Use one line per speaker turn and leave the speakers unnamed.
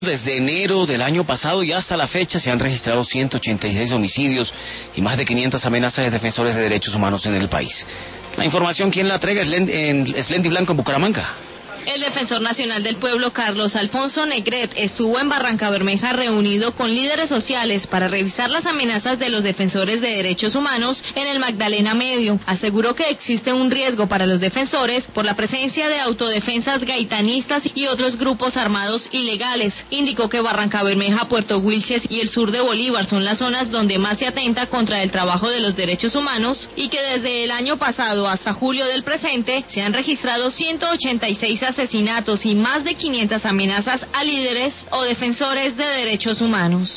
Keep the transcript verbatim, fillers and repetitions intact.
desde enero del año pasado y hasta la fecha se han registrado ciento ochenta y seis homicidios y más de quinientas amenazas de defensores de derechos humanos en el país. La información, ¿quién la entrega? Es Lendy Blanco en Bucaramanga.
El defensor nacional del pueblo, Carlos Alfonso Negret, estuvo en Barrancabermeja reunido con líderes sociales para revisar las amenazas de los defensores de derechos humanos en el Magdalena Medio. Aseguró que existe un riesgo para los defensores por la presencia de autodefensas gaitanistas y otros grupos armados ilegales. Indicó que Barrancabermeja, Puerto Wilches y el sur de Bolívar son las zonas donde más se atenta contra el trabajo de los derechos humanos y que desde el año pasado hasta julio del presente se han registrado ciento ochenta y seis asesinatos y más de quinientas amenazas a líderes o defensores de derechos humanos.